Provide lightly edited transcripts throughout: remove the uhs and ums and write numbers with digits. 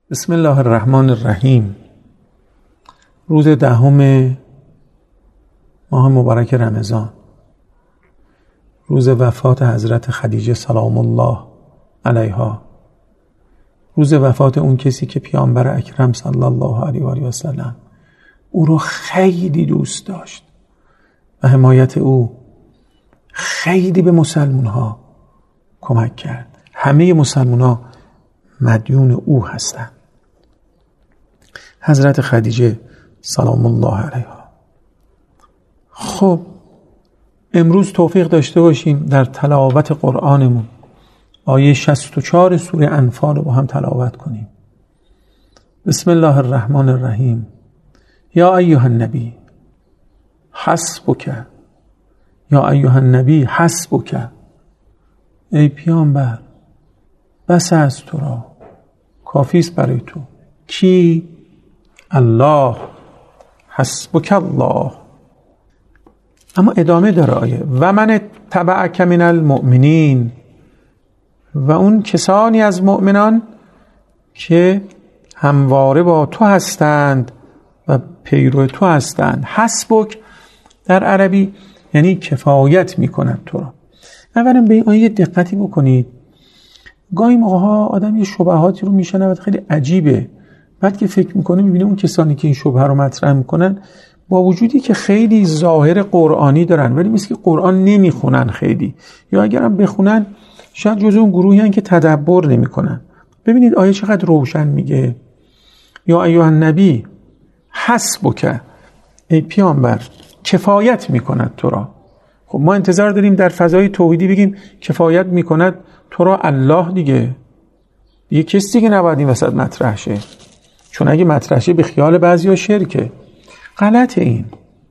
بسم الله الرحمن الرحیم. روز 10 ماه مبارک رمضان، روز وفات حضرت خدیجه سلام الله علیها، روز وفات اون کسی که پیامبر اکرم صلی الله علیه و آله و سلم او رو خیلی دوست داشت و حمایت او خیلی به مسلمان ها کمک کرد. همه مسلمان ها مدیون او هستند. حضرت خدیجه سلام الله علیها. خب امروز توفیق داشته باشیم در تلاوت قرآنمون آیه 64 سوره انفال رو با هم تلاوت کنیم. بسم الله الرحمن الرحیم. یا ایها النبی حسبک، یا ایها النبی حسبک، ای پیامبر بس از تو را، کافیست برای تو. کی؟ الله. حسبک الله. اما ادامه داره آیه و من تبعک من المؤمنین، و اون کسانی از مؤمنان که همواره با تو هستند و پیرو تو هستند. حسبک در عربی یعنی کفایت میکنند تو را. اولا به این آیه دقتی بکنید. گاهی موقع‌ها آدم یه شبهاتی رو میشنوه خیلی عجیبه، بعد که فکر میکنه میبینه اون کسانی که این شبهه رو مطرح میکنن با وجودی که خیلی ظاهر قرآنی دارن ولی مثل که قرآن نمیخونن خیلی، یا اگرم بخونن شاید جزو اون گروهی هستن که تدبر نمیکنن. ببینید آیه چقدر روشن میگه یا ایها النبی حسبک، ای پیامبر کفایت میکند تو را. خب ما انتظار داریم در فضای توحیدی بگیم کفایت میکند تو را الله دیگه کسی دیگه نباید این وسط مطرح شه، چون اگه مطرح شه به خیال بعضیا شرکه. غلطه این.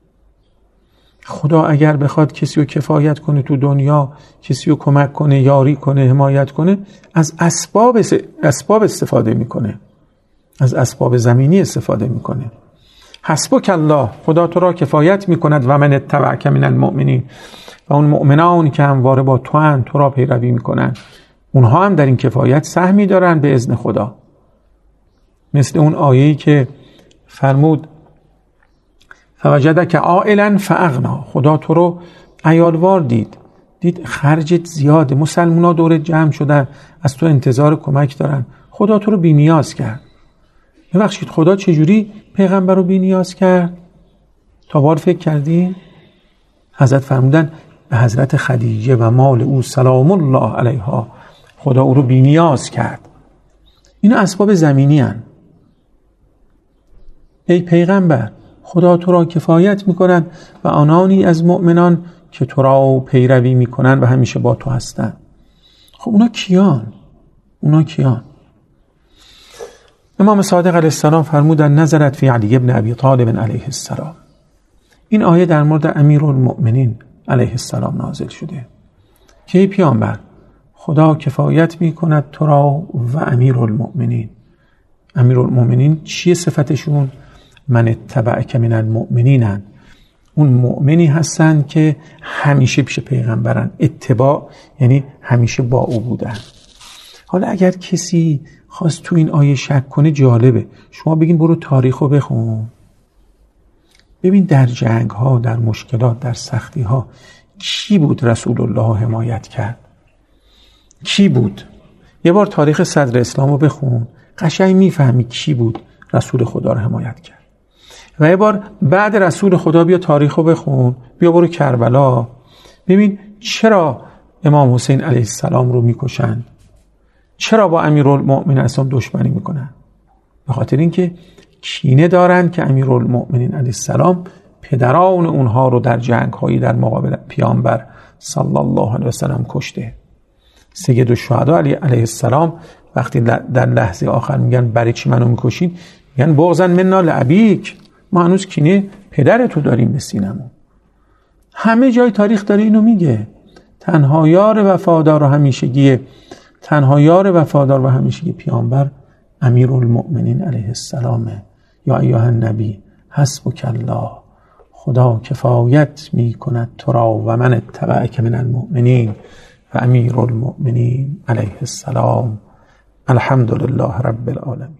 خدا اگر بخواد کسی رو کفایت کنه تو دنیا، کسی رو کمک کنه، یاری کنه، حمایت کنه، از اسباب استفاده میکنه، از اسباب زمینی استفاده میکنه. حسبک الله، خدا تو را کفایت میکند و من اتبعک من المؤمنین، و اون مؤمنان که همواره با تو هستند، تو را پیروی میکنن، اونها هم در این کفایت سهمی دارن به اذن خدا. مثل اون آیه‌ای که فرمود فوجدک عائلا فاغنا، خدا تو رو عیالوار دید خرجت زیاده، مسلمونا دورت جمع شدن از تو انتظار کمک دارن، خدا تو رو بی نیاز کرد. ببخشید خدا چجوری پیغمبر رو بی نیاز کرد؟ تا بار فکر کردی؟ حضرت فرمودن به حضرت خدیجه و مال او سلام الله علیها خدا او رو بی نیاز کرد. اینا اسباب زمینی هن. ای پیغمبر خدا تو را کفایت میکنند و آنانی از مؤمنان که تو را پیروی میکنند و همیشه با تو هستند. خب اونا کیان؟ امام صادق علیه السلام فرمودن نظرت فی علی ابن ابی طالب علیه السلام. این آیه در مورد امیرالمؤمنین علیه السلام نازل شده که ای پیامبر خدا کفایت میکند تو را و امیرالمؤمنین چیه صفتشون؟ من اتبعک من المؤمنین، اون مؤمنی هستن که همیشه پیش پیغمبرن. اتباع یعنی همیشه با او بودن. حالا اگر کسی خواست تو این آیه شک کنه جالبه، شما بگین برو تاریخو بخون، ببین در جنگ ها، در مشکلات، در سختی ها کی بود رسول الله حمایت کرد؟ کی بود؟ یه بار تاریخ صدر اسلام رو بخون، قشنگ میفهمی کی بود رسول خدا رو حمایت کرد. و یه بار بعد رسول خدا بیا تاریخ رو بخون، بیا برو کربلا، ببین چرا امام حسین علیه السلام رو میکشن، چرا با امیرالمؤمنین اصلا دشمنی میکنن؟ به خاطر اینکه کینه دارن که امیرالمؤمنین علیه السلام پدران اونها رو در جنگ هایی در مقابل پیامبر صلی الله علیه و سلم کشته. سید الشهدا علیه السلام وقتی در لحظه آخر میگن برای چی منو میکشین، میگن بغضاً منا لابیک، ما هنوز کینه پدرتو داریم به سینمون. همه جای تاریخ داره اینو میگه. تنها یار وفادار و همیشگی پیامبر امیرالمؤمنین علیه السلامه. یا ایها النبی حسبک الله، خدا کفایت میکند تو را و من اتبعک من المؤمنین و امیرالمؤمنین علیه السلام. الحمدلله رب العالمین.